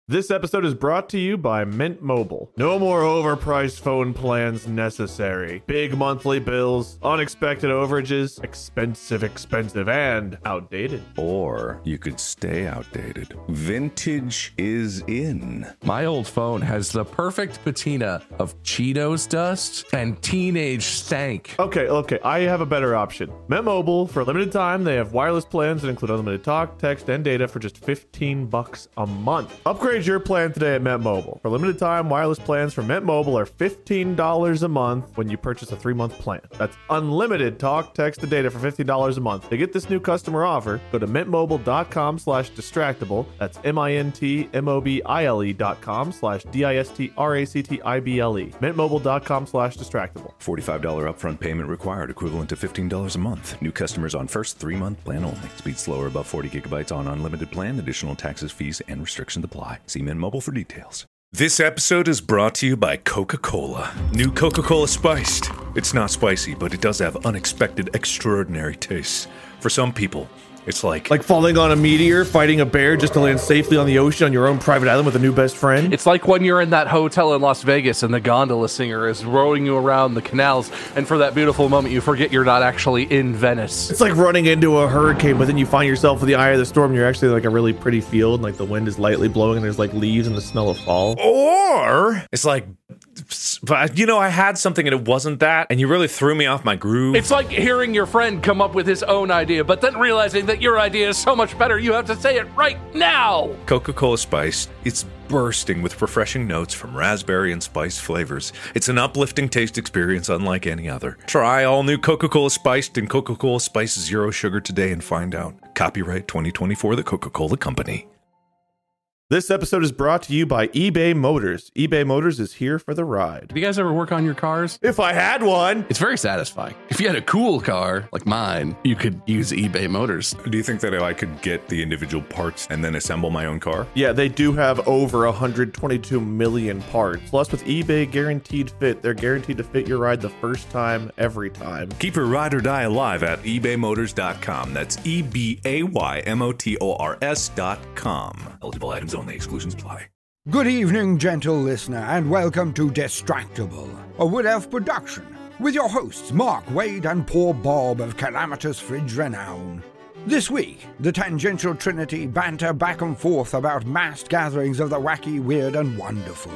This episode is brought to you by Mint Mobile. No more overpriced phone plans necessary. Big monthly bills, unexpected overages, expensive, and outdated. Or you could stay outdated. Vintage is in. My old phone has the perfect patina of Cheetos dust and teenage stank. Okay, I have a better option. Mint Mobile, for a limited time, they have wireless plans that include unlimited talk, text, and data for just $15 a month. Upgrade your plan today at Mint Mobile. For limited time, wireless plans from Mint Mobile are $15 a month when you purchase a 3-month plan. That's unlimited talk, text, and data for $15 a month. To get this new customer offer, go to mintmobile.com/distractible. That's mintmobile.com/distractible. mintmobile.com/distractible. $45 upfront payment required, equivalent to $15 a month. New customers on first 3-month plan only. Speed slower above 40 gigabytes on unlimited plan. Additional taxes, fees, and restrictions apply. See Mint Mobile for details. This episode is brought to you by Coca-Cola. New Coca-Cola Spiced. It's not spicy, but it does have unexpected, extraordinary tastes. For some people, it's like falling on a meteor, fighting a bear just to land safely on the ocean on your own private island with a new best friend. It's like when you're in that hotel in Las Vegas and the gondola singer is rowing you around the canals, and for that beautiful moment you forget you're not actually in Venice. It's like running into a hurricane, but then you find yourself in the eye of the storm. You're actually like a really pretty field, and like the wind is lightly blowing, and there's like leaves and the smell of fall. Or it's like, I had something and it wasn't that, and you really threw me off my groove. It's like hearing your friend come up with his own idea, but then realizing that your idea is so much better, you have to say it right now. Coca-Cola Spiced. It's bursting with refreshing notes from raspberry and spice flavors. It's an uplifting taste experience unlike any other. Try all new Coca-Cola Spiced and Coca-Cola Spiced Zero Sugar today and find out. Copyright 2024, The Coca-Cola Company. This episode is brought to you by eBay Motors. eBay Motors is here for the ride. Do you guys ever work on your cars? If I had one. It's very satisfying. If you had a cool car like mine, you could use eBay Motors. Do you think that I could get the individual parts and then assemble my own car? Yeah, they do have over 122 million parts. Plus, with eBay Guaranteed Fit, they're guaranteed to fit your ride the first time, every time. Keep your ride or die alive at ebaymotors.com. That's ebaymotors.com. Eligible items only. Exclusions apply. Good evening, gentle listener, and welcome to Distractible, a Wood Elf production, with your hosts Mark, Wade, and poor Bob of calamitous fridge renown. This week, the tangential trinity banter back and forth about massed gatherings of the wacky, weird, and wonderful.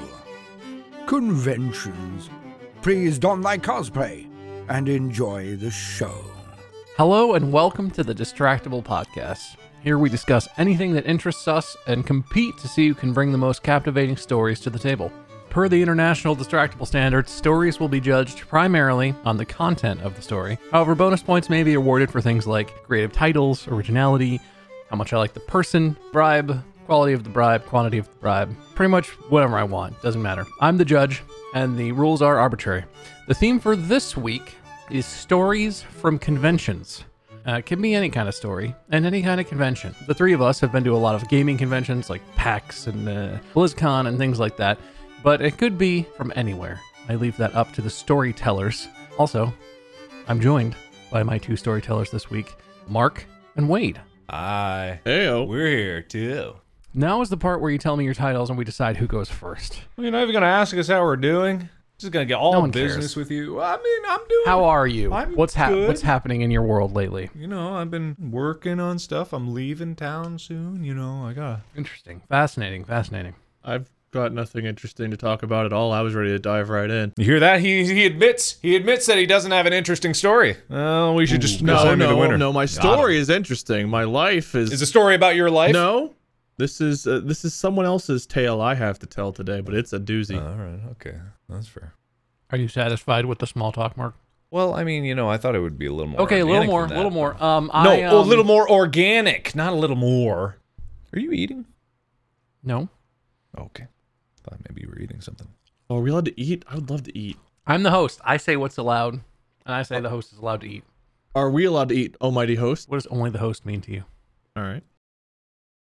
Conventions. Please don thy cosplay and enjoy the show. Hello and welcome to the Distractible Podcast. Here we discuss anything that interests us and compete to see who can bring the most captivating stories to the table. Per the International Distractible Standards, stories will be judged primarily on the content of the story. However, bonus points may be awarded for things like creative titles, originality, how much I like the person, bribe, quality of the bribe, quantity of the bribe, pretty much whatever I want, doesn't matter. I'm the judge, and the rules are arbitrary. The theme for this week is stories from conventions. It can be any kind of story and any kind of convention. The three of us have been to a lot of gaming conventions like PAX and BlizzCon and things like that, but it could be from anywhere. I leave that up to the storytellers. Also, I'm joined by my two storytellers this week, Mark and Wade. Hi. Heyo. We're here too. Now is the part where you tell me your titles and we decide who goes first. Well, you're not even going to ask us how we're doing. Just going to get all No one business cares. with you. I mean, I'm doing. How are you? I'm What's good. What's happening in your world lately? I've been working on stuff. I'm leaving town soon. I got. Interesting. Fascinating. I've got nothing interesting to talk about at all. I was ready to dive right in. You hear that? He admits that he doesn't have an interesting story. Oh, we should just assign me the winner. No, my story is interesting. My life is... Is a story about your life? No. This is someone else's tale I have to tell today, but it's a doozy. All right. Okay. That's fair. Are you satisfied with the small talk, Mark? Well, I mean, I thought it would be a little more. Okay, a little organic more, than that, a little more. No, a little more organic, not a little more. Are you eating? No, Okay. Thought maybe you were eating something. Oh, are we allowed to eat? I would love to eat. I'm the host. I say what's allowed, and I say the host is allowed to eat. Are we allowed to eat, almighty host? What does only the host mean to you? All right.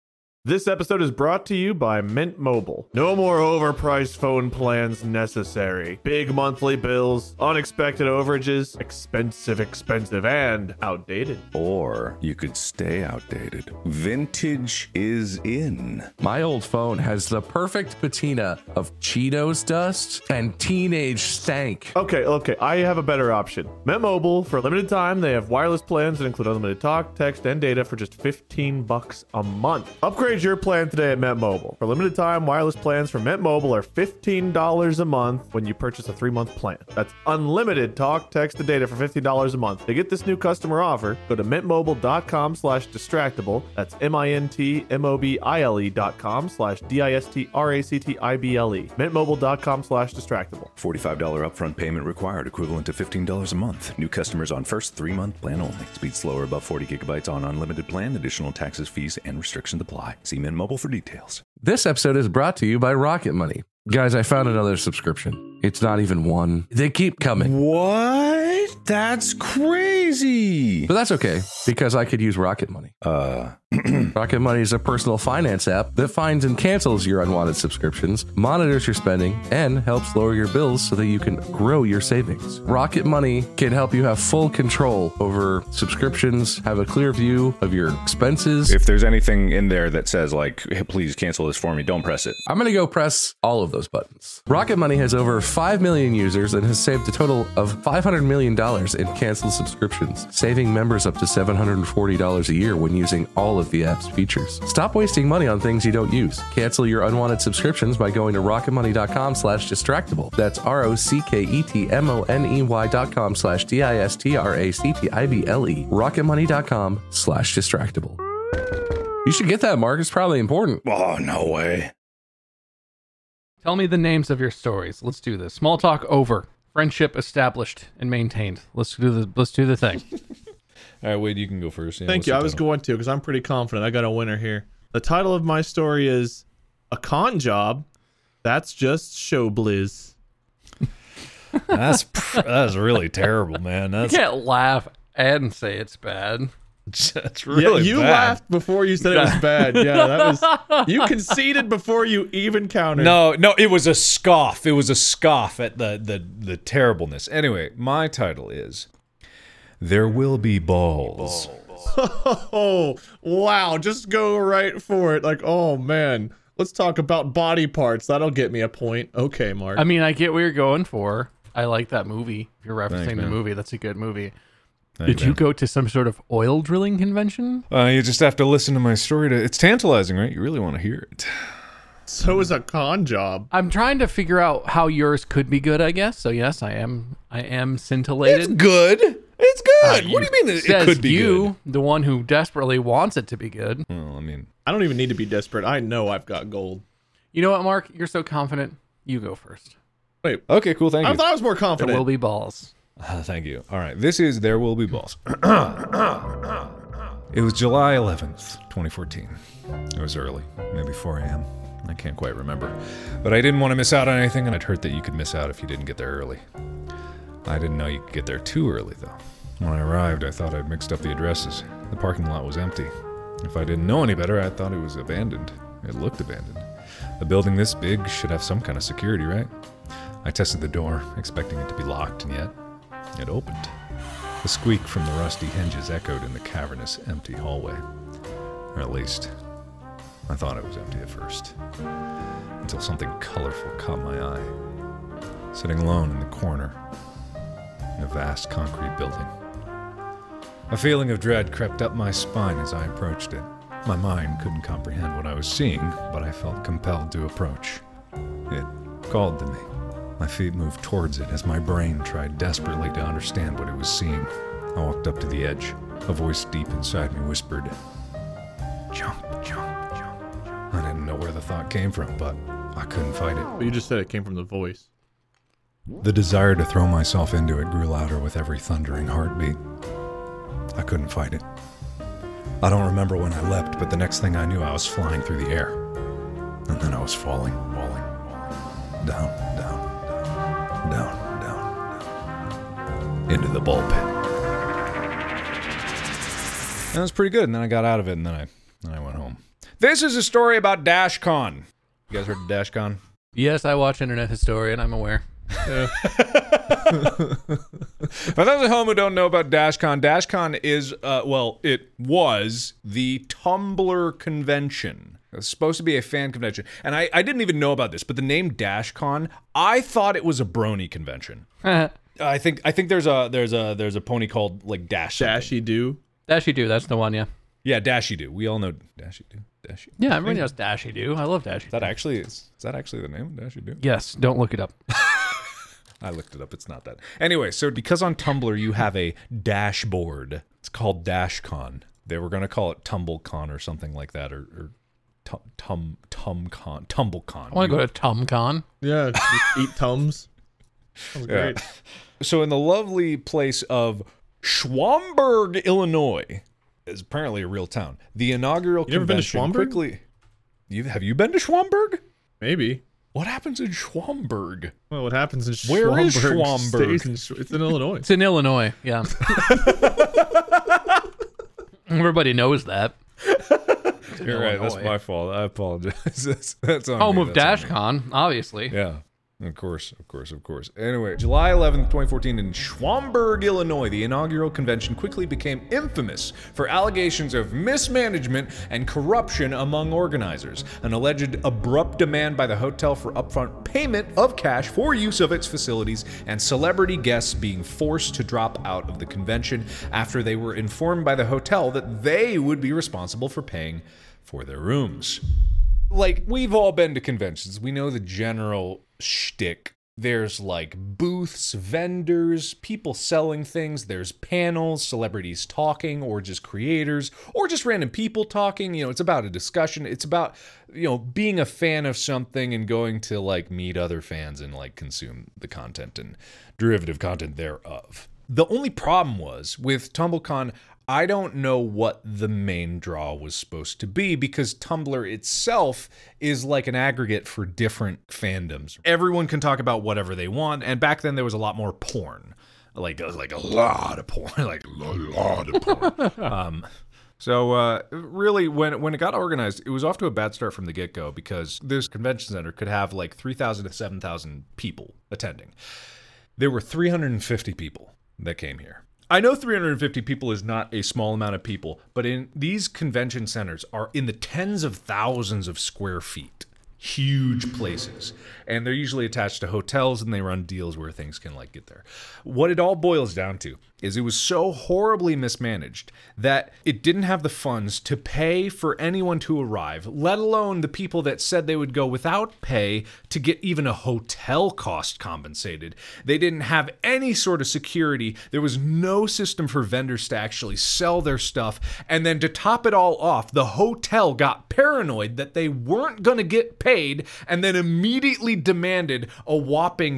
This episode is brought to you by Mint Mobile. No more overpriced phone plans necessary. Big monthly bills, unexpected overages, expensive, and outdated. Or you could stay outdated. Vintage is in. My old phone has the perfect patina of Cheetos dust and teenage stank. Okay, I have a better option. Mint Mobile, for a limited time, they have wireless plans that include unlimited talk, text, and data for just $15 a month. Upgrade your plan today at Mint Mobile. For a limited time, wireless plans from Mint Mobile are $15 a month when you purchase a 3-month plan. That's unlimited talk, text, and data for $15 a month. To get this new customer offer, go to mintmobile.com/distractible. That's mintmobile.com/distractible. mintmobile.com/distractible. $45 upfront payment required, equivalent to $15 a month. New customers on first 3-month plan only. Speed slower above 40 gigabytes on unlimited plan. Additional taxes, fees, and restrictions apply. See Mint Mobile for details. This episode is brought to you by Rocket Money. Guys, I found another subscription. It's not even one. They keep coming. What? That's crazy. But that's okay, because I could use Rocket Money. Rocket Money is a personal finance app that finds and cancels your unwanted subscriptions, monitors your spending, and helps lower your bills so that you can grow your savings. Rocket Money can help you have full control over subscriptions, have a clear view of your expenses. If there's anything in there that says, like, hey, please cancel this for me, don't press it. I'm going to go press all of those buttons. Rocket Money has over 5 million users and has saved a total of $500 million in canceled subscriptions, saving members up to $740 a year when using all of the app's features. Stop wasting money on things you don't use. Cancel your unwanted subscriptions by going to rocketmoney.com/distractible. That's ROCKETMONEY.com/DISTRACTIBLE. rocketmoney.com/distractible. You should get that, Mark. It's probably important. Oh, no way. Tell me the names of your stories. Let's do this. Small talk over. Friendship established and maintained. Let's do the thing. All right, Wade, you can go first. Yeah, Thank what's you. the I was title? going to because I'm pretty confident I got a winner here. The title of my story is A Con Job That's Just Showbliz. That's really terrible, man. You That's can't laugh and say it's bad. really you bad. laughed before you said it was bad. Yeah, that was you conceded before you even countered. No, it was a scoff. It was a scoff at the terribleness. Anyway, my title is There Will Be Balls. Oh, wow. Just go right for it. Like, oh, man. Let's talk about body parts. That'll get me a point. Okay, Mark. I mean, I get what you're going for. I like that movie. If you're referencing Thanks, the man. movie, that's a good movie. Thank Did you go to some sort of oil drilling convention? You just have to listen to my story. It's tantalizing, right? You really want to hear it. So is a con job. I'm trying to figure out how yours could be good, I guess. So yes, I am scintillated. It's good. It's good. What do you mean it Says could be you, the one who desperately wants it to be good. good? Well, I mean, I don't even need to be desperate. I know I've got gold. You know what, Mark? You're so confident. You go first. Wait, okay, cool. Thank I you. thought I was more There confident. will be balls. Thank you. All right, this is There Will Be Balls. It was July 11th, 2014. It was early, maybe 4 a.m. I can't quite remember. But I didn't want to miss out on anything, and I'd heard that you could miss out if you didn't get there early. I didn't know you could get there too early, though. When I arrived, I thought I'd mixed up the addresses. The parking lot was empty. If I didn't know any better, I thought it was abandoned. It looked abandoned. A building this big should have some kind of security, right? I tested the door, expecting it to be locked, and yet it opened. The squeak from the rusty hinges echoed in the cavernous, empty hallway. Or at least, I thought it was empty at first. Until something colorful caught my eye. Sitting alone in the corner, in a vast concrete building. A feeling of dread crept up my spine as I approached it. My mind couldn't comprehend what I was seeing, but I felt compelled to approach. It called to me. My feet moved towards it as my brain tried desperately to understand what it was seeing. I walked up to the edge. A voice deep inside me whispered, "Jump, jump, jump." I didn't know where the thought came from, but I couldn't fight it. But you just said it came from the voice. The desire to throw myself into it grew louder with every thundering heartbeat. I couldn't fight it. I don't remember when I leapt, but the next thing I knew, I was flying through the air. And then I was falling. Down, into the ball pit. That was pretty good, and then I got out of it, and then I went home. This is a story about DashCon. You guys heard of DashCon? Yes, I watch Internet Historian. I'm aware. For those at home who don't know about DashCon, DashCon is, it was the Tumblr convention. It was supposed to be a fan convention. And I didn't even know about this, but the name DashCon, I thought it was a brony convention. I think there's a pony called like Dash something. Dashy Do. Dashy Do, that's the one, yeah. Yeah, Dashy Do. We all know Dashy Do. Dashy. Yeah, everybody knows Dashy Do. I love Dashy Is that actually the name? Dashy Do? Yes, don't look it up. I looked it up. It's not that. Anyway, so because on Tumblr you have a dashboard, it's called DashCon. They were going to call it TumbleCon or something like that, or TumbleCon. I want to go to TumCon. Yeah, just eat Tums. Sounds great. So in the lovely place of Schaumburg, Illinois, is apparently a real town. The inaugural You never been to convention Schaumburg? quickly. Have you been to Schaumburg? Maybe. What happens in Schaumburg? Well, what happens in Where is Schaumburg? Schaumburg? It's in Illinois. It's in Illinois, yeah. Everybody knows that. You're right. That's my fault. I apologize. That's on Home me. of That's on me. DashCon, obviously. Yeah. Of course. Anyway, July 11th, 2014 in Schaumburg, Illinois, the inaugural convention quickly became infamous for allegations of mismanagement and corruption among organizers, an alleged abrupt demand by the hotel for upfront payment of cash for use of its facilities, and celebrity guests being forced to drop out of the convention after they were informed by the hotel that they would be responsible for paying for their rooms. Like, we've all been to conventions. We know the general shtick. There's like booths, vendors, people selling things. There's panels, celebrities talking, or just creators, or just random people talking. You know, it's about a discussion. It's about, you know, being a fan of something and going to like meet other fans and like consume the content and derivative content thereof. The only problem was with TumbleCon, I don't know what the main draw was supposed to be because Tumblr itself is like an aggregate for different fandoms. Everyone can talk about whatever they want, and back then there was a lot more porn. Like a lot of porn. Like a lot of porn. Really, when it got organized, it was off to a bad start from the get-go because this convention center could have like 3,000 to 7,000 people attending. There were 350 people that came here. I know 350 people is not a small amount of people, but in these convention centers are in the tens of thousands of square feet. Huge places. And they're usually attached to hotels and they run deals where things can like get there. What it all boils down to is it was so horribly mismanaged that it didn't have the funds to pay for anyone to arrive, let alone the people that said they would go without pay to get even a hotel cost compensated. They didn't have any sort of security. There was no system for vendors to actually sell their stuff. And then to top it all off, the hotel got paranoid that they weren't going to get paid and then immediately demanded a whopping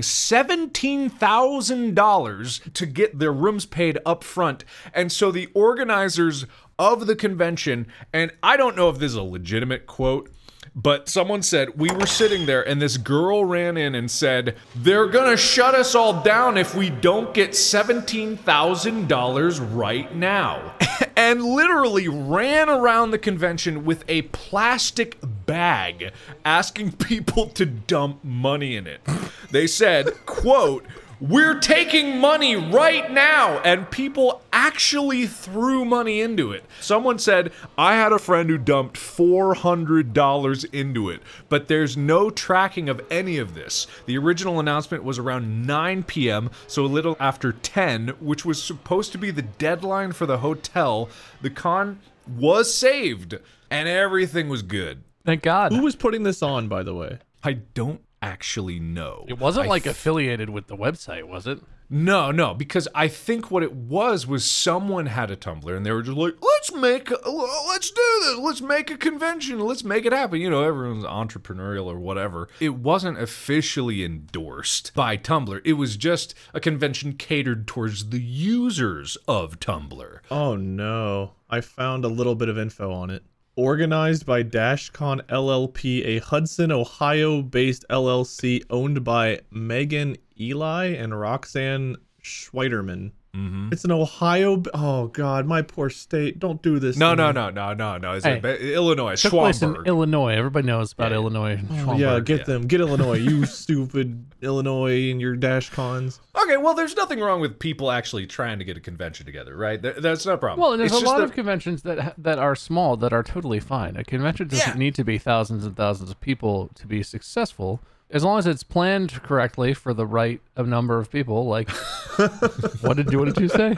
$17,000 to get their rooms paid up front. And so the organizers of the convention, and I don't know if this is a legitimate quote, but someone said, we were sitting there and this girl ran in and said, they're gonna shut us all down if we don't get $17,000 right now. And literally ran around the convention with a plastic bag asking people to dump money in it. They said, quote, we're taking money right now, and people actually threw money into it. Someone said, I had a friend who dumped $400 into it, but there's no tracking of any of this. The original announcement was around 9 p.m., so a little after 10, which was supposed to be the deadline for the hotel. The con was saved, and everything was good. Thank God. Who was putting this on, by the way? I don't actually know. It wasn't affiliated with the website, was it? No, because I think what it was someone had a Tumblr and they were just like, let's do this, let's make a convention, let's make it happen. You know, everyone's entrepreneurial or whatever. It wasn't officially endorsed by Tumblr. It was just a convention catered towards the users of Tumblr. Oh no, I found a little bit of info on it. Organized by DashCon LLP, a Hudson, Ohio-based LLC owned by Megan Eli and Roxanne Schweiderman. It's an Ohio. Oh God, my poor state. Don't do this. No. to me. It's Hey, Illinois, Took place in Schwamberg. Illinois. Everybody knows about Illinois. And Oh, yeah, Schwamberg. get them. Get Illinois. You stupid Illinois and your dash cons. Okay, well, there's nothing wrong with people actually trying to get a convention together, right? That's not a problem. Well, and there's It's a just lot that- of conventions that are small that are totally fine. A convention doesn't need to be thousands and thousands of people to be successful, as long as it's planned correctly for the right number of people. Like, what did you say?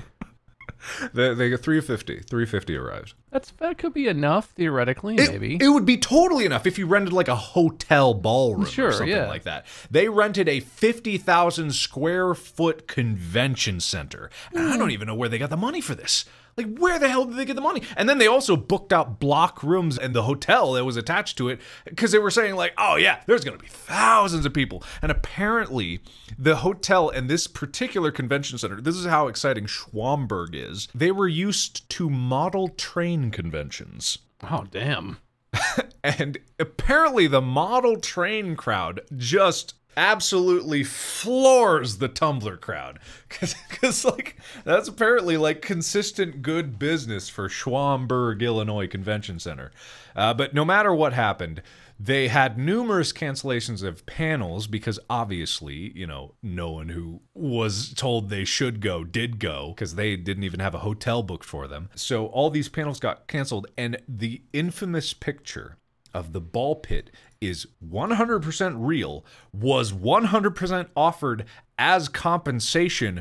They get 350 arrived. That could be enough theoretically, maybe. It would be totally enough if you rented like a hotel ballroom Sure, or something yeah. like that. They rented a 50,000 square foot convention center. And I don't even know where they got the money for this. Like, where the hell did they get the money? And then they also booked out block rooms and the hotel that was attached to it because they were saying, like, oh, yeah, there's going to be thousands of people. And apparently, the hotel and this particular convention center, this is how exciting Schwamberg is, they were used to model train conventions. Oh, damn. And apparently, the model train crowd just absolutely floors the Tumblr crowd, because like that's apparently like consistent good business for Schwamberg, Illinois Convention Center. But no matter what happened, they had numerous cancellations of panels because obviously, you know, no one who was told they should go did go because they didn't even have a hotel booked for them. So all these panels got canceled, and the infamous picture of the ball pit is 100% real, was 100% offered as compensation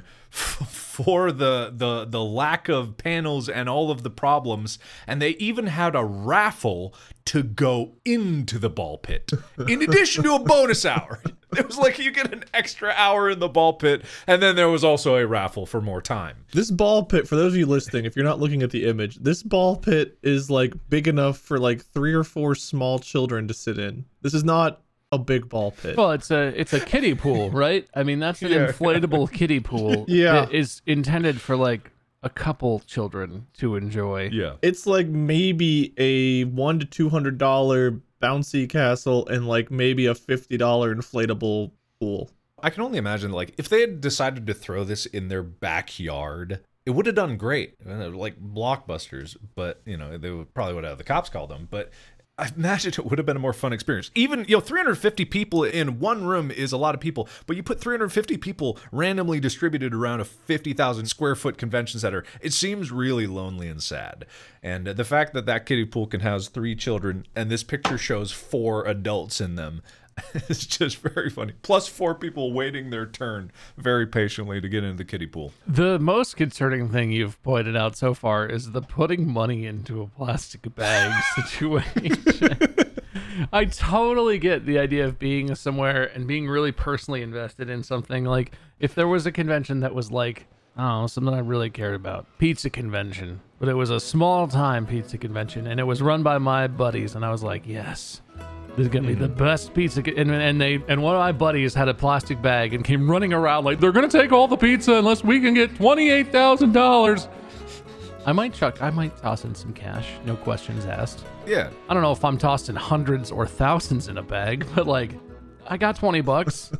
for the lack of panels and all of the problems, and they even had a raffle to go into the ball pit in addition to a bonus hour. It was like you get an extra hour in the ball pit, and then there was also a raffle for more time. This ball pit, for those of you listening, if you're not looking at the image, this ball pit is like big enough for like 3 or 4 small children to sit in. This is not a big ball pit. Well, it's a kiddie pool, right? I mean, that's an inflatable kiddie pool Yeah. that is intended for like a couple children to enjoy. Yeah. It's like maybe a $100 to $200 bouncy castle and like maybe a $50 inflatable pool. I can only imagine, like, if they had decided to throw this in their backyard, it would have done great. Like blockbusters, but, you know, they probably would have the cops called them. But I imagine it would have been a more fun experience. Even, 350 people in one room is a lot of people, but you put 350 people randomly distributed around a 50,000 square foot convention center, it seems really lonely and sad. And the fact that that kiddie pool can house 3 children, and this picture shows 4 adults in them, it's just very funny. Plus 4 people waiting their turn very patiently to get into the kiddie pool. The most concerning thing you've pointed out so far is the putting money into a plastic bag situation. I totally get the idea of being somewhere and being really personally invested in something. Like, if there was a convention that was like, I don't know, something I really cared about, pizza convention, but it was a small time pizza convention and it was run by my buddies, and I was like, yes, this is gonna be the best pizza. And one of my buddies had a plastic bag and came running around like, they're gonna take all the pizza unless we can get $28,000. I might toss in some cash, no questions asked. Yeah. I don't know if I'm tossing hundreds or thousands in a bag, but like, I got $20.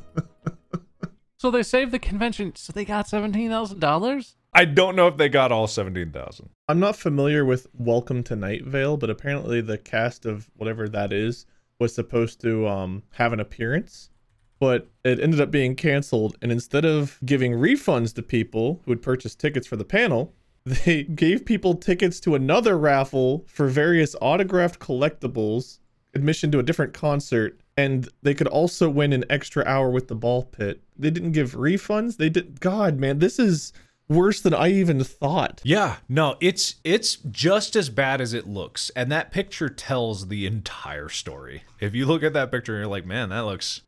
So they saved the convention, so they got $17,000. I don't know if they got all 17,000. I'm not familiar with Welcome to Night Vale, but apparently the cast of whatever that is was supposed to have an appearance, but it ended up being canceled. And instead of giving refunds to people who had purchased tickets for the panel, they gave people tickets to another raffle for various autographed collectibles, admission to a different concert, and they could also win an extra hour with the ball pit. They didn't give refunds. They did. God, man, this is worse than I even thought. Yeah, no, it's just as bad as it looks. And that picture tells the entire story. If you look at that picture and you're like, man, that looks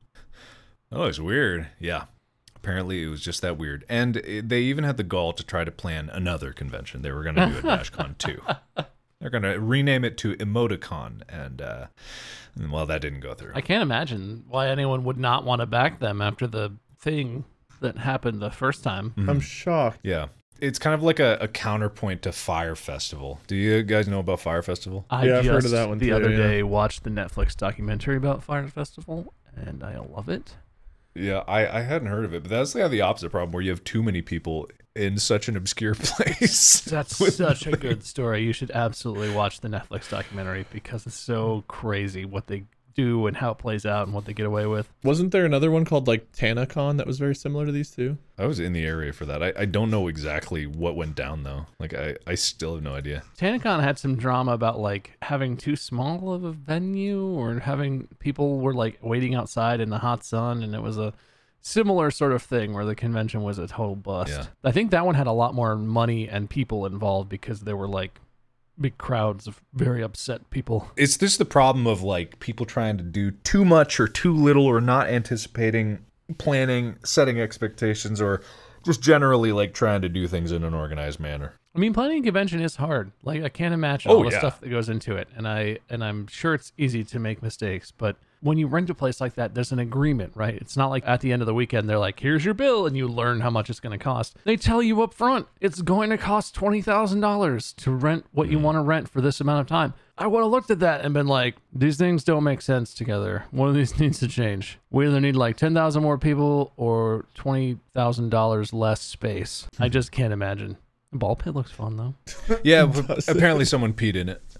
weird. Yeah. Apparently it was just that weird. And they even had the gall to try to plan another convention. They were going to do a DashCon 2. They're going to rename it to Emoticon. And well, that didn't go through. I can't imagine why anyone would not want to back them after the thing that happened the first time. I'm shocked. Yeah. It's kind of like a counterpoint to Fire Festival. Do you guys know about Fire Festival? Yeah, I've heard of that one the too, other yeah. day watched the Netflix documentary about Fire Festival, and I love it. Yeah, I hadn't heard of it, but that's the opposite problem where you have too many people in such an obscure place. That's such a good story. You should absolutely watch the Netflix documentary because it's so crazy what they do and how it plays out and what they get away with. Wasn't there another one called like TanaCon that was very similar to these two? I was in the area for that. I don't know exactly what went down though. Like I still have no idea. TanaCon had some drama about like having too small of a venue or having people were like waiting outside in the hot sun, and it was a similar sort of thing where the convention was a total bust. Yeah. I think that one had a lot more money and people involved because there were like big crowds of very upset people. Is this the problem of like people trying to do too much or too little, or not anticipating, planning, setting expectations, or just generally like trying to do things in an organized manner? I mean, planning a convention is hard. Like, I can't imagine all the stuff that goes into it, and I'm sure it's easy to make mistakes. But when you rent a place like that, there's an agreement, right? It's not like at the end of the weekend they're like, "Here's your bill," and you learn how much it's going to cost. They tell you up front it's going to cost $20,000 to rent what you want to rent for this amount of time. I would have looked at that and been like, these things don't make sense together. One of these needs to change. We either need like 10,000 more people or $20,000 less space. I just can't imagine. The ball pit looks fun though. Yeah, but apparently someone peed in it.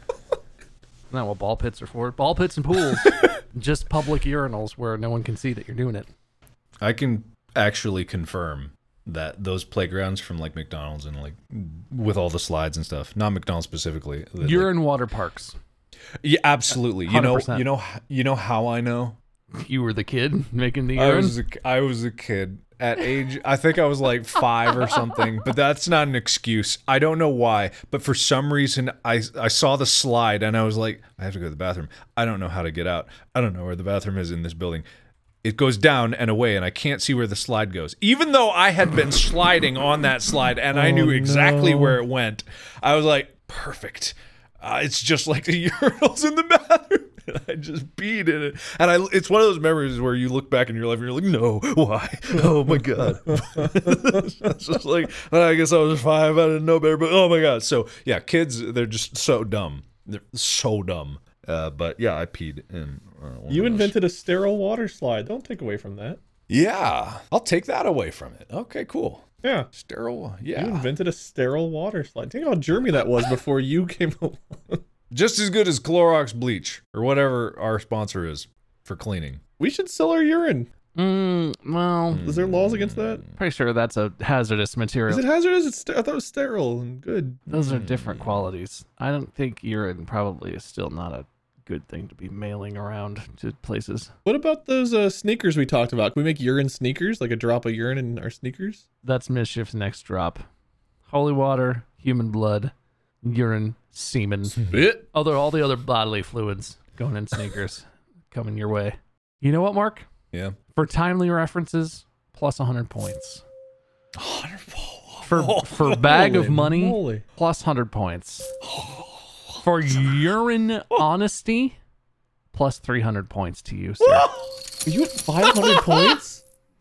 Isn't that what ball pits are for? Ball pits and pools. Just public urinals where no one can see that you're doing it. I can actually confirm that those playgrounds from like McDonald's and like with all the slides and stuff, not McDonald's specifically. Urine water parks. Yeah, absolutely. 100%. You know how I know? You were the kid making the urine? I was a kid at age, I think I was like 5 or something, but that's not an excuse. I don't know why, but for some reason I saw the slide and I was like, I have to go to the bathroom. I don't know how to get out. I don't know where the bathroom is in this building. It goes down and away and I can't see where the slide goes. Even though I had been sliding on that slide and I knew exactly where it went, I was like, perfect. It's just like the urinals in the bathroom. And I just peed in it. And it's one of those memories where you look back in your life and you're like, no, why? Oh my God. It's just like, I guess I was 5. I didn't know better, but oh my God. So yeah, kids, they're just so dumb. They're so dumb. But yeah, I peed in. You invented a sterile water slide. Don't take away from that. Yeah, I'll take that away from it. Okay, cool. Yeah. Sterile. Yeah. You invented a sterile water slide. Think how germy that was before you came along. Just as good as Clorox bleach or whatever our sponsor is for cleaning. We should sell our urine. Well, Is there laws against that? pretty sure that's a hazardous material. Is it hazardous? I thought it was sterile and good. Those are different qualities. I don't think urine probably is still not a good thing to be mailing around to places. What about those sneakers we talked about? Can we make urine sneakers? Like a drop of urine in our sneakers? That's Mischief's next drop. Holy water, human blood, urine, semen. Although all the other bodily fluids going in sneakers coming your way. You know what, Mark? Yeah. For timely references, plus 100 points. 100 For bag of Holy money, moly. plus 100 points. For urine honesty, plus 300 points to you, sir. Are you at 500 points?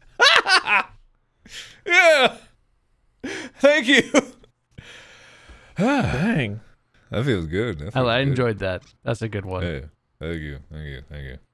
Yeah. Thank you. Dang. That feels good. That feels I good. enjoyed that. That's a good one. Hey, thank you. Thank you. Thank you.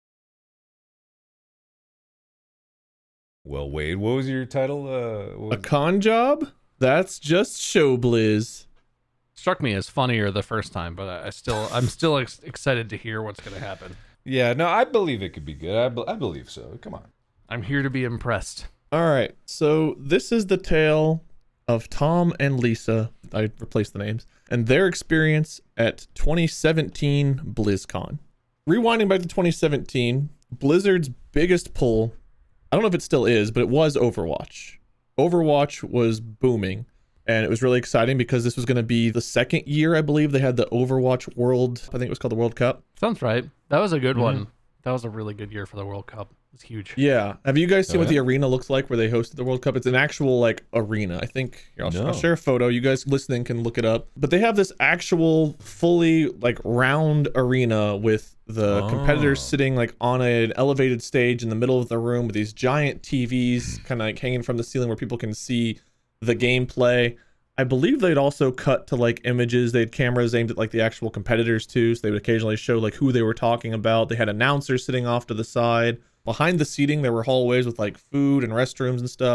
Well, Wade, what was your title? A con job? That's just showbliz. Struck me as funnier the first time, but I'm still excited to hear what's going to happen. Yeah, no, I believe it could be good. I believe so. Come on. I'm here to be impressed. All right. So this is the tale of Tom and Lisa. I replaced the names. And their experience at 2017 BlizzCon. Rewinding back to 2017, Blizzard's biggest pull, I don't know if it still is, but it was Overwatch. Overwatch was booming. And it was really exciting because this was going to be the second year, I believe, they had the Overwatch World, I think it was called the World Cup. Sounds right. That was a good one. That was a really good year for the World Cup. It's huge. Yeah. Have you guys seen what yeah? the arena looks like where they hosted the World Cup? It's an actual like arena. I think here, I'll No. share a photo. You guys listening can look it up. But they have this actual fully like round arena with the competitors sitting like on an elevated stage in the middle of the room with these giant TVs kind of like hanging from the ceiling where people can see the gameplay. I believe they'd also cut to like images. They had cameras aimed at like the actual competitors too. So they would occasionally show like who they were talking about. They had announcers sitting off to the side. Behind the seating, there were hallways with like food and restrooms and stuff.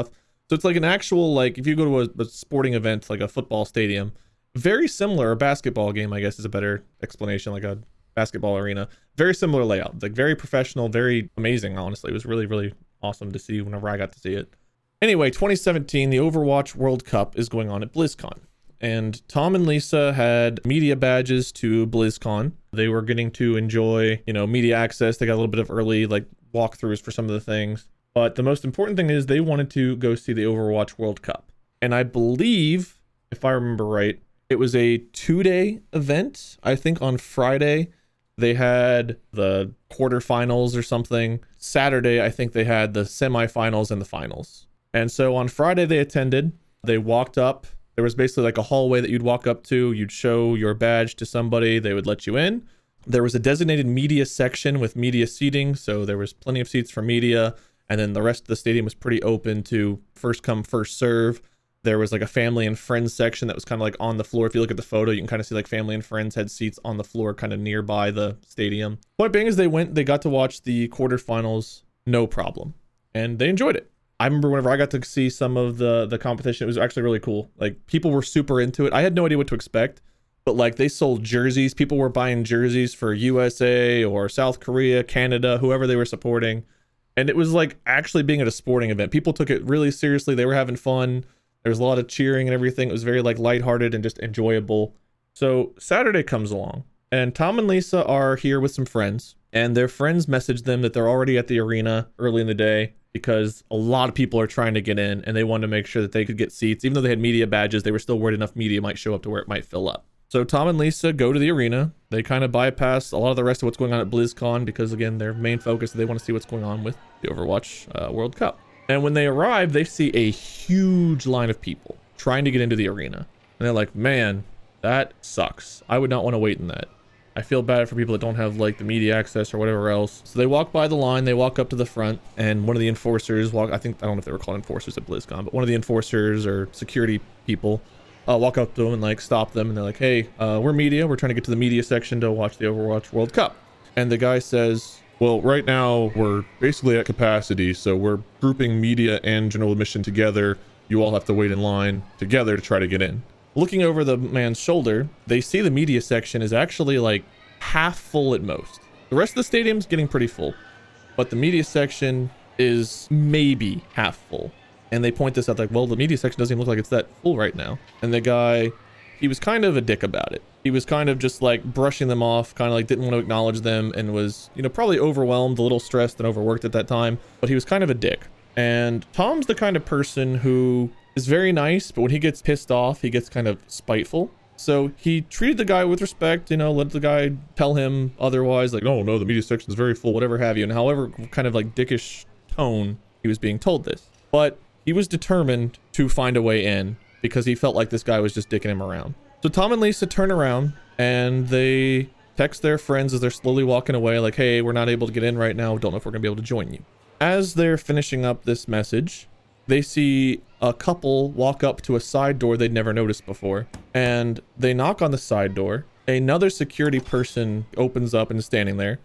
So it's like an actual, like, if you go to a sporting event, like a football stadium, very similar, a basketball game, I guess is a better explanation, like a basketball arena. Very similar layout, like very professional, very amazing, honestly. It was really, really awesome to see whenever I got to see it. Anyway, 2017, the Overwatch World Cup is going on at BlizzCon. And Tom and Lisa had media badges to BlizzCon. They were getting to enjoy, media access. They got a little bit of early, like, walkthroughs for some of the things. But the most important thing is they wanted to go see the Overwatch World Cup. And I believe, if I remember right, it was a 2-day event. I think on Friday, they had the quarterfinals or something. Saturday, I think they had the semifinals and the finals. And so on Friday, they attended. They walked up. There was basically like a hallway that you'd walk up to. You'd show your badge to somebody. They would let you in. There was a designated media section with media seating. So there was plenty of seats for media. And then the rest of the stadium was pretty open to first come, first serve. There was like a family and friends section that was kind of like on the floor. If you look at the photo, you can kind of see like family and friends had seats on the floor kind of nearby the stadium. Point being is they got to watch the quarterfinals, no problem. And they enjoyed it. I remember whenever I got to see some of the competition, it was actually really cool. Like, people were super into it. I had no idea what to expect, but like, they sold jerseys. People were buying jerseys for USA or South Korea, Canada, whoever they were supporting. And it was like actually being at a sporting event. People took it really seriously. They were having fun. There was a lot of cheering and everything. It was very like lighthearted and just enjoyable. So Saturday comes along and Tom and Lisa are here with some friends, and their friends message them that they're already at the arena early in the day because a lot of people are trying to get in and they wanted to make sure that they could get seats. Even though they had media badges, they were still worried enough media might show up to where it might fill up. So Tom and Lisa go to the arena. They kind of bypass a lot of the rest of what's going on at BlizzCon because, again, their main focus is they want to see what's going on with the Overwatch World Cup. And when they arrive, they see a huge line of people trying to get into the arena. And they're like, man, that sucks. I would not want to wait in that. I feel bad for people that don't have like the media access or whatever else. So they walk by the line, they walk up to the front, and one of the enforcers I don't know if they were called enforcers at BlizzCon, but one of the enforcers or security people walk up to them and like stop them. And they're like, hey, we're media. We're trying to get to the media section to watch the Overwatch World Cup. And the guy says, well, right now we're basically at capacity. So we're grouping media and general admission together. You all have to wait in line together to try to get in. Looking over the man's shoulder, they see the media section is actually like half full at most. The rest of the stadium's getting pretty full, but the media section is maybe half full. And they point this out like, well, the media section doesn't even look like it's that full right now. And the guy, he was kind of a dick about it. He was kind of just like brushing them off, kind of like didn't want to acknowledge them, and was, probably overwhelmed, a little stressed and overworked at that time, but he was kind of a dick. And Tom's the kind of person who is very nice, but when he gets pissed off, he gets kind of spiteful. So he treated the guy with respect, let the guy tell him otherwise, like, oh no, the media section is very full, whatever have you. And however kind of like dickish tone he was being told this. But he was determined to find a way in because he felt like this guy was just dicking him around. So Tom and Lisa turn around and they text their friends as they're slowly walking away, like, hey, we're not able to get in right now. Don't know if we're gonna be able to join you. As they're finishing up this message, they see a couple walk up to a side door they'd never noticed before, and they knock on the side door. Another security person opens up and is standing there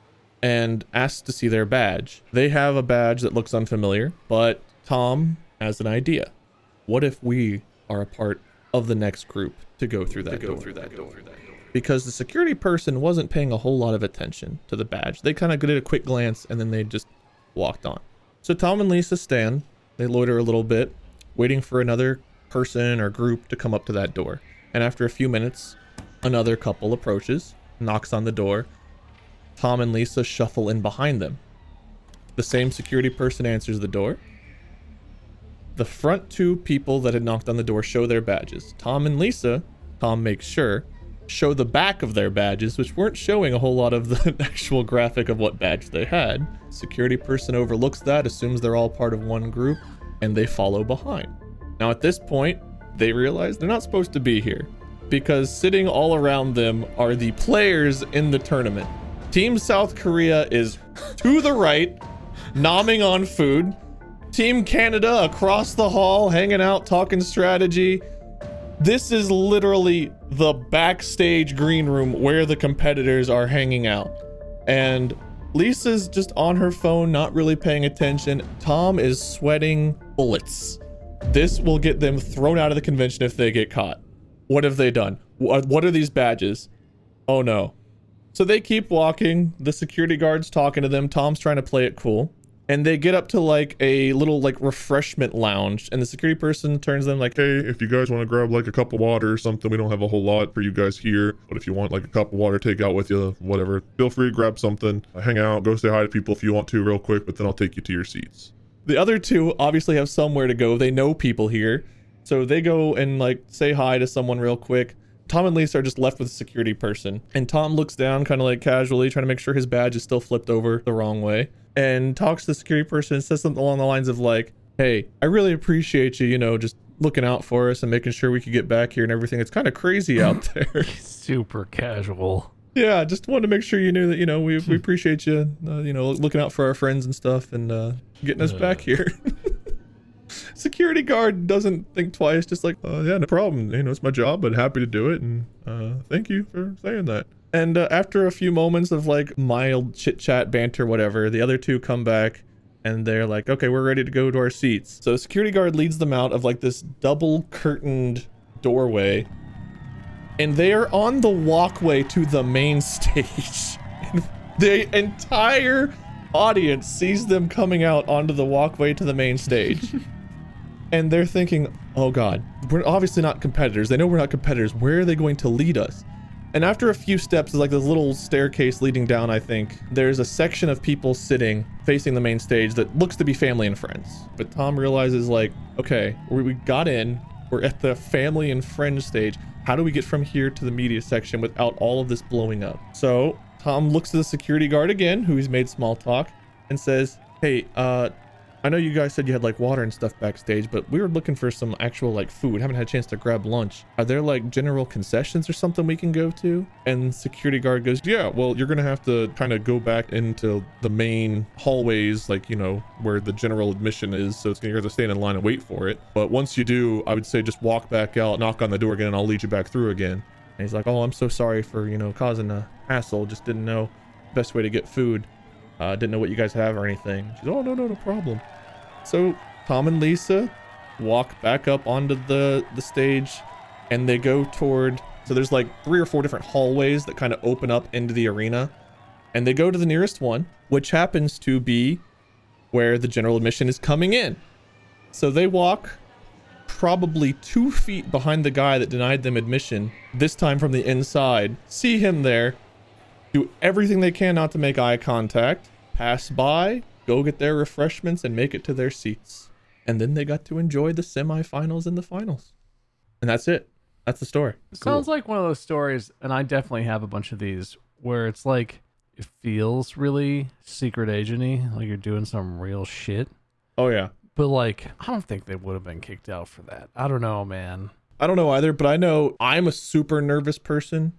and asks to see their badge. They have a badge that looks unfamiliar, but Tom has an idea. What if we are a part of the next group to go through that door? Because the security person wasn't paying a whole lot of attention to the badge. They kind of did a quick glance and then they just walked on. So Tom and Lisa stand. They loiter a little bit, waiting for another person or group to come up to that door. And after a few minutes, another couple approaches, knocks on the door. Tom and Lisa shuffle in behind them. The same security person answers the door. The front two people that had knocked on the door show their badges. Tom and Lisa, Tom makes sure, show the back of their badges, which weren't showing a whole lot of the actual graphic of what badge they had. Security person overlooks that, assumes they're all part of one group, and they follow behind. Now at this point, they realize they're not supposed to be here because sitting all around them are the players in the tournament. Team South Korea is to the right, nomming on food. Team Canada across the hall, hanging out, talking strategy. This is literally the backstage green room where the competitors are hanging out. And Lisa's just on her phone, not really paying attention. Tom is sweating bullets. This will get them thrown out of the convention if they get caught. What have they done? What are these badges? Oh no. So they keep walking. The security guard's talking to them. Tom's trying to play it cool. And they get up to like a little like refreshment lounge, and the security person turns to them like, hey, if you guys want to grab like a cup of water or something, we don't have a whole lot for you guys here, but if you want like a cup of water, take out with you, whatever, feel free to grab something, hang out, go say hi to people if you want to real quick, but then I'll take you to your seats. The other two obviously have somewhere to go. They know people here, so they go and like say hi to someone real quick. Tom and Lisa are just left with the security person, and Tom looks down kind of like casually, trying to make sure his badge is still flipped over the wrong way, and talks to the security person and says something along the lines of like, hey, I really appreciate you, just looking out for us and making sure we could get back here and everything. It's kind of crazy out there. Super casual. Yeah, just wanted to make sure you knew that, we appreciate you, looking out for our friends and stuff and getting us back here. Security guard doesn't think twice, just like, yeah, no problem. It's my job, but happy to do it. And thank you for saying that. And after a few moments of like mild chit chat, banter, whatever, the other two come back and they're like, okay, we're ready to go to our seats. So security guard leads them out of like this double curtained doorway, and they are on the walkway to the main stage. The entire audience sees them coming out onto the walkway to the main stage. And they're thinking, oh God, we're obviously not competitors. They know we're not competitors. Where are they going to lead us? And after a few steps, there's like this little staircase leading down, I think. There's a section of people sitting facing the main stage that looks to be family and friends. But Tom realizes like, okay, we got in, we're at the family and friends stage. How do we get from here to the media section without all of this blowing up? So Tom looks to the security guard again, who he's made small talk, and says, hey, I know you guys said you had like water and stuff backstage, but we were looking for some actual like food. Haven't had a chance to grab lunch. Are there like general concessions or something we can go to? And security guard goes, yeah, well, you're gonna have to kind of go back into the main hallways, like, where the general admission is. So you're gonna have to stand in line and wait for it. But once you do, I would say just walk back out, knock on the door again, and I'll lead you back through again. And he's like, oh, I'm so sorry for, causing a hassle. Just didn't know the best way to get food. Didn't know what you guys have or anything. She's, oh, no problem. So Tom and Lisa walk back up onto the stage, and they go toward, so there's like 3 or 4 different hallways that kind of open up into the arena, and they go to the nearest one, which happens to be where the general admission is coming in. So they walk probably 2 feet behind the guy that denied them admission, this time from the inside, see him there, do everything they can not to make eye contact, pass by, go get their refreshments, and make it to their seats. And then they got to enjoy the semifinals and the finals. And that's it. That's the story. Sounds like one of those stories, and I definitely have a bunch of these, where it's like, it feels really secret agent-y, like you're doing some real shit. Oh, yeah. But like, I don't think they would have been kicked out for that. I don't know, man. I don't know either, but I know I'm a super nervous person,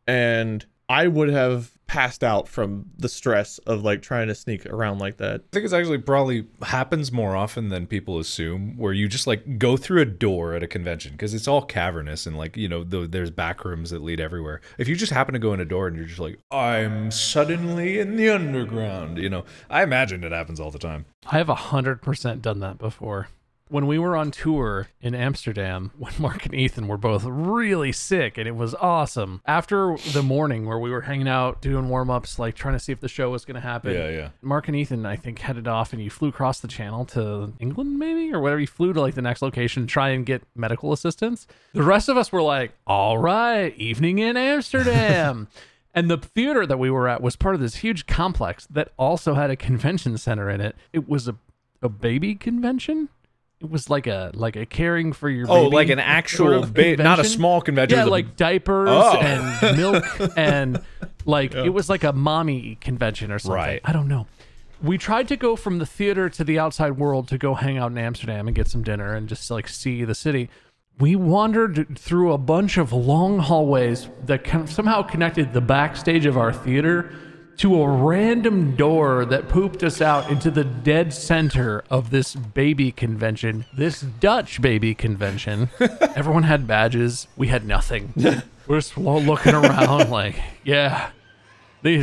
and I would have passed out from the stress of like trying to sneak around like that. I think it's actually probably happens more often than people assume, where you just like go through a door at a convention because it's all cavernous and like, there's back rooms that lead everywhere. If you just happen to go in a door and you're just like, I'm suddenly in the underground, I imagine it happens all the time. I have 100% done that before. When we were on tour in Amsterdam, when Mark and Ethan were both really sick, and it was awesome. After the morning where we were hanging out, doing warm-ups, like trying to see if the show was going to happen. Yeah. Mark and Ethan, I think, headed off, and you flew across the channel to England, maybe? Or whatever. You flew to like the next location to try and get medical assistance. The rest of us were like, all right, evening in Amsterdam. And the theater that we were at was part of this huge complex that also had a convention center in it. It was a baby convention. It was like a caring for your baby. Oh, like an actual not a small convention. Yeah, like diapers and milk and like it was like a mommy convention or something. Right. I don't know. We tried to go from the theater to the outside world to go hang out in Amsterdam and get some dinner and just like see the city. We wandered through a bunch of long hallways that somehow connected the backstage of our theater to a random door that pooped us out into the dead center of this baby convention, this Dutch baby convention. Everyone had badges. We had nothing. We're just looking around like, yeah, these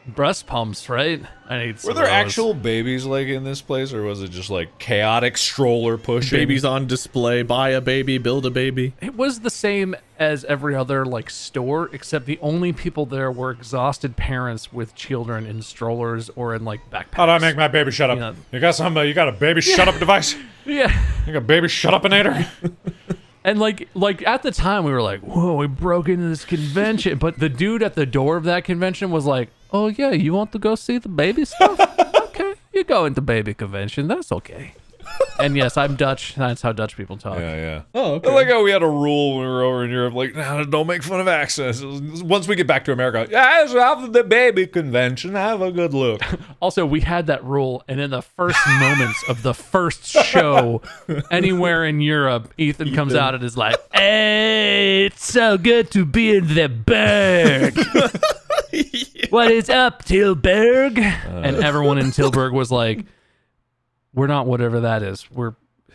Breast pumps, right? I need some Were there of those. actual babies like in this place, or was it just like chaotic stroller pushing? Babies on display. Buy a baby, build a baby. It was the same as every other like store, except the only people there were exhausted parents with children in strollers or in like backpacks. How do I make my baby shut up? Yeah. You got some? You got a baby shut up device? Yeah. You got a baby shut up-inator? And like at the time we were like, whoa, we broke into this convention. But the dude at the door of that convention was like, oh yeah, you want to go see the baby stuff? Okay, you go into baby convention. That's okay. And yes, I'm Dutch. That's how Dutch people talk. Yeah. Oh, okay. I like how we had a rule when we were over in Europe, like, nah, don't make fun of accents. Once we get back to America, yes, after the baby convention, have a good look. Also, we had that rule, and in the first moments of the first show anywhere in Europe, Ethan comes out and is like, hey, it's so good to be in the Berg. What is up, Tilburg? And everyone in Tilburg was like, we're not whatever that is. We're,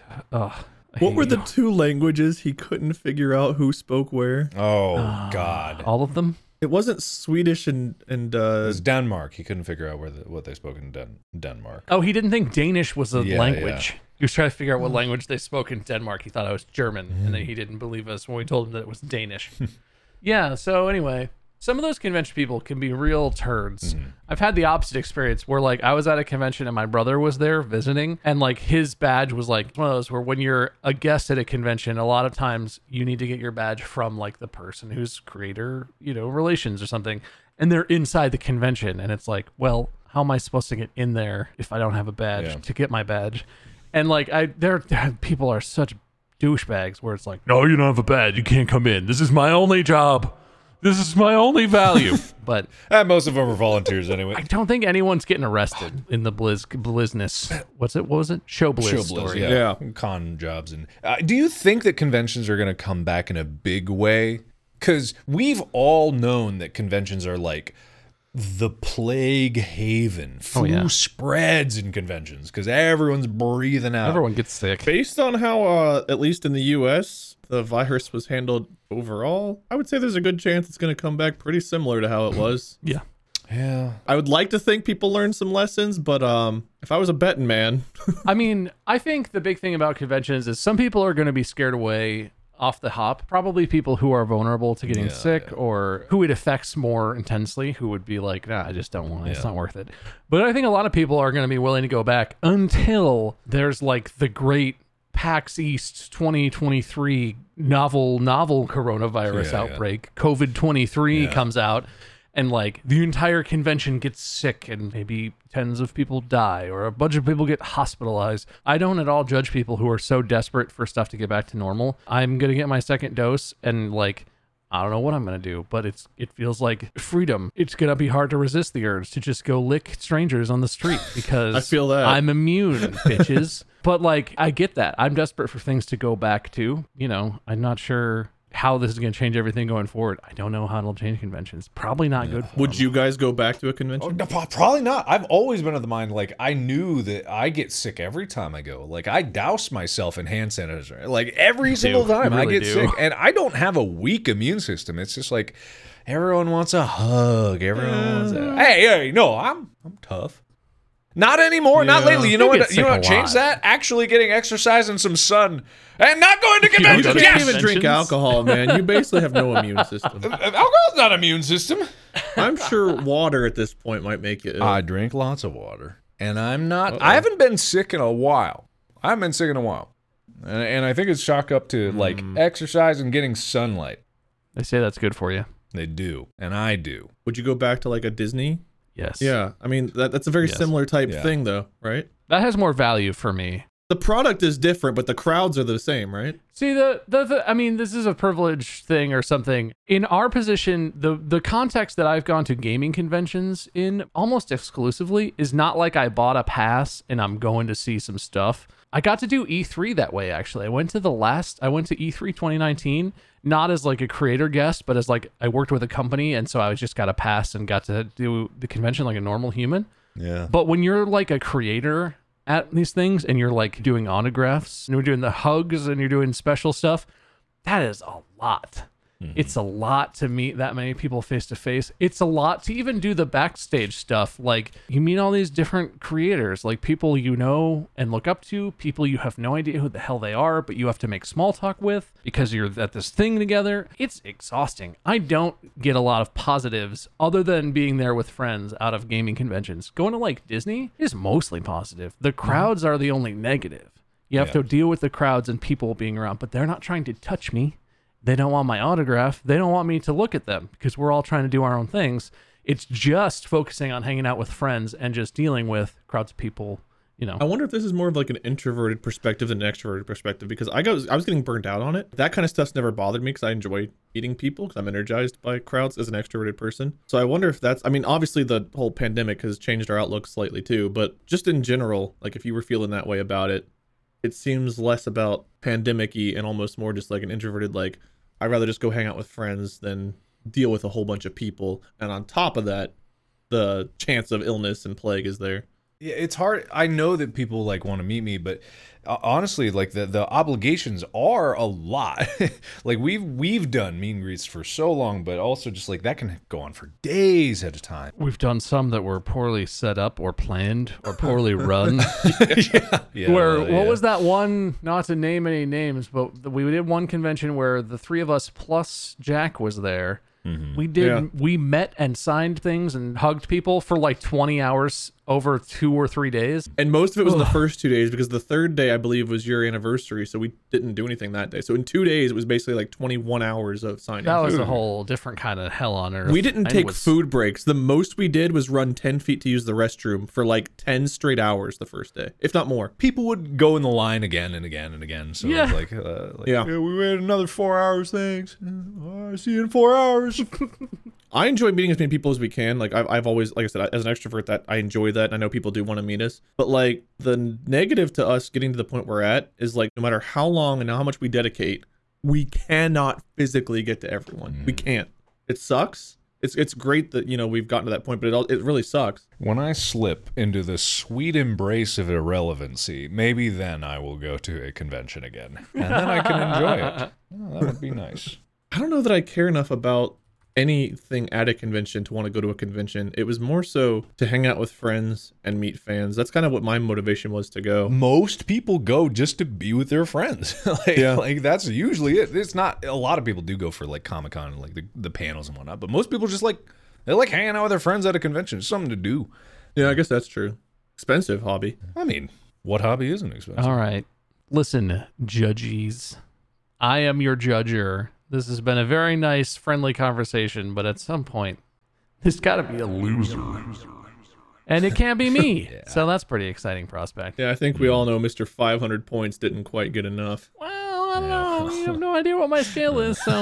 What were the two languages he couldn't figure out who spoke where? Oh, God. all of them? It wasn't Swedish and It was Denmark. He couldn't figure out what they spoke in Denmark. Oh, he didn't think Danish was a Yeah, language. yeah. He was trying to figure out what language they spoke in Denmark. He thought I was German, and then he didn't believe us when we told him that it was Danish. Yeah, so anyway, some of those convention people can be real turds. I've had the opposite experience where, like, I was at a convention and my brother was there visiting, and, like, his badge was, like, one of those where when you're a guest at a convention, a lot of times you need to get your badge from, like, the person who's creator, relations or something, and they're inside the convention, and it's like, well, how am I supposed to get in there if I don't have a badge to get my badge? And, like, people are such douchebags where it's like, no, you don't have a badge. You can't come in. This is my only job. This is my only value. But Most of them are volunteers anyway. I don't think anyone's getting arrested in the Blizness. What was it? Show Blizz story. Yeah. Con jobs. And do you think that conventions are going to come back in a big way? Because we've all known that conventions are like the plague haven. Flu spreads in conventions because everyone's breathing out. Everyone gets sick. based on how, at least in the U.S., the virus was handled overall, I would say there's a good chance it's going to come back pretty similar to how it was. Yeah. Yeah. I would like to think people learned some lessons, but if I was a betting man, I mean, I think the big thing about conventions is some people are going to be scared away off the hop. Probably people who are vulnerable to getting sick or who it affects more intensely, who would be like, nah, I just don't want it. It's not worth it. But I think a lot of people are going to be willing to go back until there's like the great PAX East 2023 novel coronavirus outbreak. COVID-23 comes out. And, like, the entire convention gets sick and maybe tens of people die or a bunch of people get hospitalized. I don't at all judge people who are so desperate for stuff to get back to normal. I'm going to get my second dose and, like, I don't know what I'm going to do, but it feels like freedom. It's going to be hard to resist the urge to just go lick strangers on the street because I feel that. I'm immune, bitches. But, like, I get that. I'm desperate for things to go back to. I'm not sure how this is going to change everything going forward. I don't know how it'll change conventions. Probably not good for would them. you guys go back to a convention? Oh, no, probably not. I've always been of the mind, like, I knew that I get sick every time I go. Like, I douse myself in hand sanitizer. Like, every single time You I really get do. sick. And I don't have a weak immune system. It's just like, everyone wants a hug. Everyone wants a... Hey, no, I'm tough. Not anymore. Not Yeah. lately. You know You what? get You know sick what a changed lot. that? Actually getting exercise and some sun, and not going to You conventions. go to can't Yes! even drink Conventions? alcohol, man. You basically have no immune system. Alcohol's not immune system. I'm sure water at this point might make you ill. I drink lots of water, and I'm not. I haven't been sick in a while. I haven't been sick in a while, and I think it's chalk up to like exercise and getting sunlight. They say that's good for you. They do, and I do. Would you go back to like a Disney? Yes. Yeah. I mean, that's a very Yes. similar type Yeah. thing, though, right? That has more value for me. The product is different, but the crowds are the same, right? See, I mean, this is a privilege thing or something. In our position, the context that I've gone to gaming conventions in almost exclusively is not like I bought a pass and I'm going to see some stuff. I got to do E3 that way, actually. I went to E3 2019, not as like a creator guest, but as like I worked with a company, and so I just got a pass and got to do the convention like a normal human. Yeah. But when you're like a creator at these things and you're like doing autographs and you're doing the hugs and you're doing special stuff, that is a lot. It's a lot to meet that many people face to face. It's a lot to even do the backstage stuff. Like, you meet all these different creators, like people you know and look up to, people you have no idea who the hell they are, but you have to make small talk with because you're at this thing together. It's exhausting. I don't get a lot of positives other than being there with friends out of gaming conventions. Going to like Disney is mostly positive. The crowds are the only negative. You have to deal with the crowds and people being around, but they're not trying to touch me. They don't want my autograph. They don't want me to look at them because we're all trying to do our own things. It's just focusing on hanging out with friends and just dealing with crowds of people, you know. I wonder if this is more of like an introverted perspective than an extroverted perspective, because I was getting burnt out on it. That kind of stuff's never bothered me because I enjoy meeting people because I'm energized by crowds as an extroverted person. So I wonder if that's, I mean, obviously the whole pandemic has changed our outlook slightly too, but just in general, like if you were feeling that way about it, it seems less about pandemic-y and almost more just like an introverted, like, I'd rather just go hang out with friends than deal with a whole bunch of people. And on top of that, the chance of illness and plague is there. Yeah, it's hard. I know that people like want to meet me, but honestly, like the obligations are a lot. Like we've done meet and greets for so long, but also just like that can go on for days at a time. We've done some that were poorly set up or planned or poorly run. What was that one, not to name any names, but we did one convention where the three of us plus Jack was there. We met and signed things and hugged people for like 20 hours over 2 or 3 days. And most of it was in the first 2 days because the third day, I believe, was your anniversary. So we didn't do anything that day. So in 2 days, it was basically like 21 hours of signing. That was a whole different kind of hell on earth. We didn't take food breaks. The most we did was run 10 feet to use the restroom for like 10 straight hours the first day, if not more. People would go in the line again and again and again. So Yeah. it was like, we waited another 4 hours, thanks. I'll see you in 4 hours. I enjoy meeting as many people as we can. Like I've always, like I said, as an extrovert, that I enjoy that. And I know people do want to meet us, but like the negative to us getting to the point we're at is like, no matter how long and how much we dedicate, we cannot physically get to everyone. We can't. It sucks. It's great that, you know, we've gotten to that point, but it really sucks. When I slip into the sweet embrace of irrelevancy, maybe then I will go to a convention again, and then I can enjoy it. Oh, that would be nice. I don't know that I care enough about anything at a convention to want to go to a convention. It was more so to hang out with friends and meet fans. That's kind of what my motivation was to go. Most people go just to be with their friends. Like that's usually it. It's not, a lot of people do go for like Comic-Con and like the panels and whatnot, but most people just like, they like hanging out with their friends at a convention. It's something to do. Yeah, I guess that's true. Expensive hobby. I mean, what hobby isn't expensive? All right. Listen, judges. I am your judger. This has been a very nice, friendly conversation, but at some point, there's got to be a loser. And it can't be me. So that's pretty exciting prospect. Yeah, I think we all know Mr. 500 points didn't quite get enough. Well, I don't know. You have no idea what my scale is, so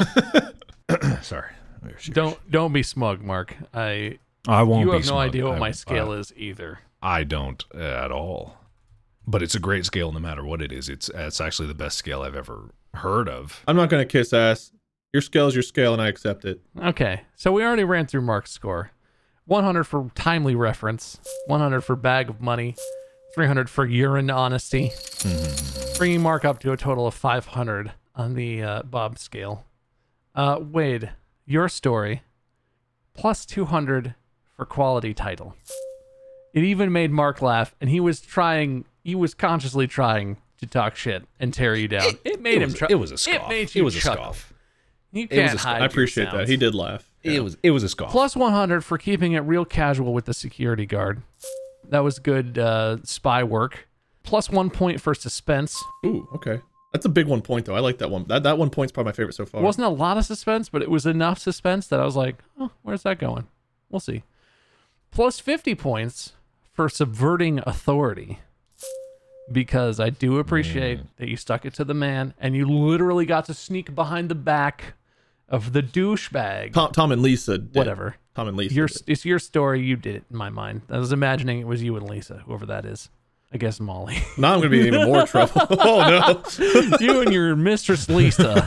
Sorry. don't be smug, Mark. I won't be You have no smug. idea what my scale is either. I don't at all. But it's a great scale no matter what it is. It's actually the best scale I've ever heard of. I'm not going to kiss ass. Your scale is your scale, and I accept it. Okay, so we already ran through Mark's score. 100 for timely reference, 100 for bag of money, 300 for urine honesty, bringing Mark up to a total of 500 on the Bob scale. Wade, your story, plus 200 for quality title. It even made Mark laugh, and he was consciously trying to talk shit and tear you down. It made him try. It was a scoff. It made you It was a chuckle. scoff. You can't hide. I appreciate your that. sounds. He did laugh. It was a scoff. Plus 100 for keeping it real casual with the security guard. That was good spy work. Plus 1 point for suspense. Ooh, okay. That's a big 1 point, though. I like that one. That 1 point's probably my favorite so far. It wasn't a lot of suspense, but it was enough suspense that I was like, oh, where's that going? We'll see. Plus 50 points for subverting authority. Because I do appreciate that you stuck it to the man and you literally got to sneak behind the back of the douchebag. Tom and Lisa did. Whatever. Tom and Lisa did. It's your story. You did it in my mind. I was imagining it was you and Lisa, whoever that is. I guess Molly. Now I'm going to be in even more trouble. Oh, no. You and your mistress Lisa.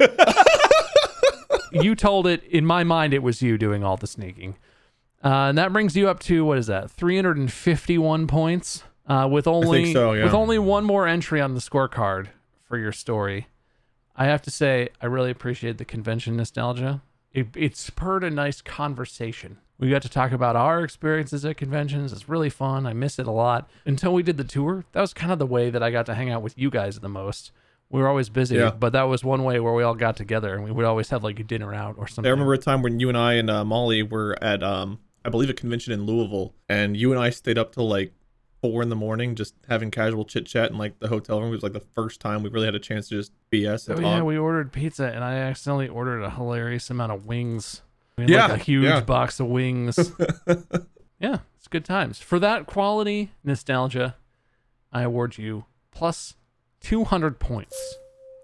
You told it, in my mind, it was you doing all the sneaking. And that brings you up to, what is that, 351 points? With only I think so, yeah. with only one more entry on the scorecard for your story. I have to say, I really appreciate the convention nostalgia. It spurred a nice conversation. We got to talk about our experiences at conventions. It's really fun. I miss it a lot. Until we did the tour, that was kind of the way that I got to hang out with you guys the most. We were always busy, but that was one way where we all got together, and we would always have like a dinner out or something. I remember a time when you and I and Molly were at, I believe, a convention in Louisville, and you and I stayed up till like 4 a.m. just having casual chit chat in like the hotel room. It was like the first time we really had a chance to just BS and talk. Yeah, we ordered pizza, and I accidentally ordered a hilarious amount of wings. Like a huge box of wings. Yeah, it's good times. For that quality nostalgia, I award you plus 200 points.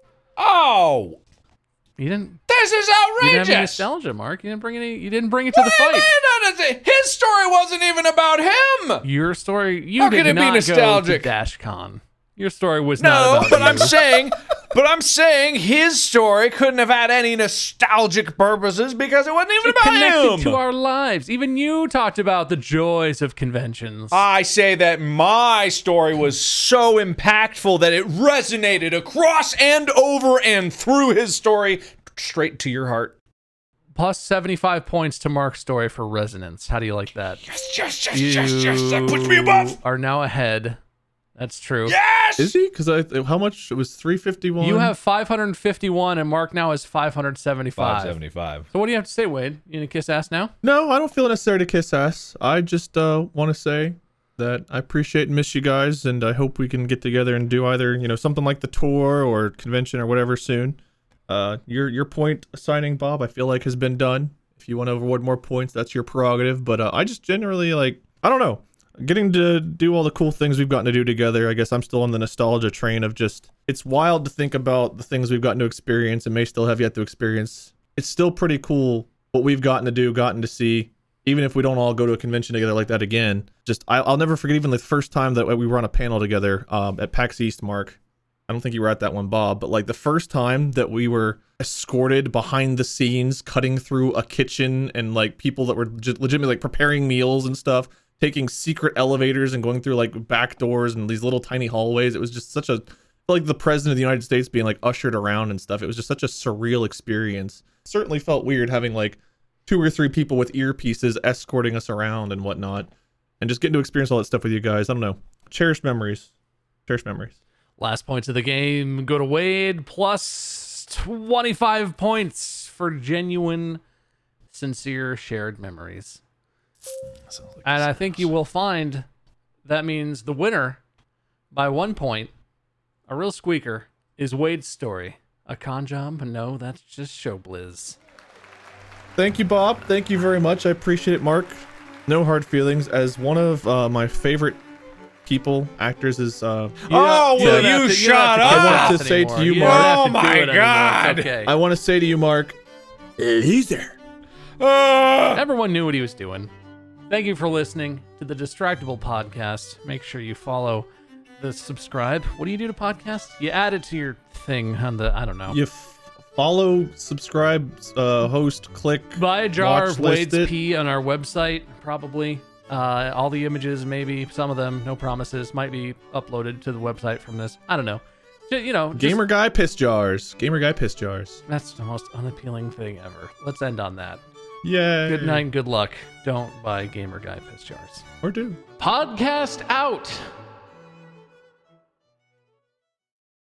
Oh! You didn't. This is You didn't outrageous! have any nostalgia, Mark. You didn't bring any. You didn't bring it to the fight. His story wasn't even about him! Your story. You How did could it be not nostalgic? go to DashCon. Your story was No, not about but you. I'm saying his story couldn't have had any nostalgic purposes because it wasn't even It about connected him. to our lives. Even you talked about the joys of conventions. I say that my story was so impactful that it resonated across and over and through his story straight to your heart. Plus 75 points to Mark's story for resonance. How do you like that? Yes, that puts me above. Are now ahead. That's true. Yes! Is he? Because how much? It was 351. You have 551, and Mark now has 575. 575. So what do you have to say, Wade? You gonna kiss ass now? No, I don't feel necessary to kiss ass. I just want to say that I appreciate and miss you guys, and I hope we can get together and do either something like the tour or convention or whatever soon. Your point assigning, Bob, I feel like has been done. If you want to award more points, that's your prerogative. But I just generally I don't know. Getting to do all the cool things we've gotten to do together, I guess I'm still on the nostalgia train of just, it's wild to think about the things we've gotten to experience and may still have yet to experience. It's still pretty cool what we've gotten to do, gotten to see, even if we don't all go to a convention together like that again. Just, I'll never forget even the first time that we were on a panel together at PAX East, Mark. I don't think you were at that one, Bob, but like the first time that we were escorted behind the scenes, cutting through a kitchen and like people that were legitimately like preparing meals and stuff, taking secret elevators and going through like back doors and these little tiny hallways. It was just such a, like the president of the United States being like ushered around and stuff. It was just such a surreal experience. It certainly felt weird having like 2 or 3 people with earpieces escorting us around and whatnot, and just getting to experience all that stuff with you guys. I don't know. Cherished memories. Cherished memories. Last points of the game go to Wade, plus 25 points for genuine, sincere, shared memories. And I think you will find that means the winner by 1 point, a real squeaker, is Wade's story. A con job? No, that's just showbliz. Thank you, Bob. Thank you very much. I appreciate it, Mark. No hard feelings. As one of my favorite people, actors is... Will you shut up? I want to say to you, Mark... Oh my God. Okay. I want to say to you, Mark... He's there. Everyone knew what he was doing. Thank you for listening to the Distractable Podcast. Make sure you follow the subscribe. What do you do to podcasts? You add it to your thing on the, I don't know. You follow, subscribe, host, click, buy a jar watch of list Wade's it. pee on our website, probably. All the images, maybe some of them, no promises, might be uploaded to the website from this. I don't know. Gamer Guy piss jars. Gamer Guy piss jars. That's the most unappealing thing ever. Let's end on that. Yay. Good night and good luck. Don't buy Gamer Guy piss jars. Or do. Podcast out.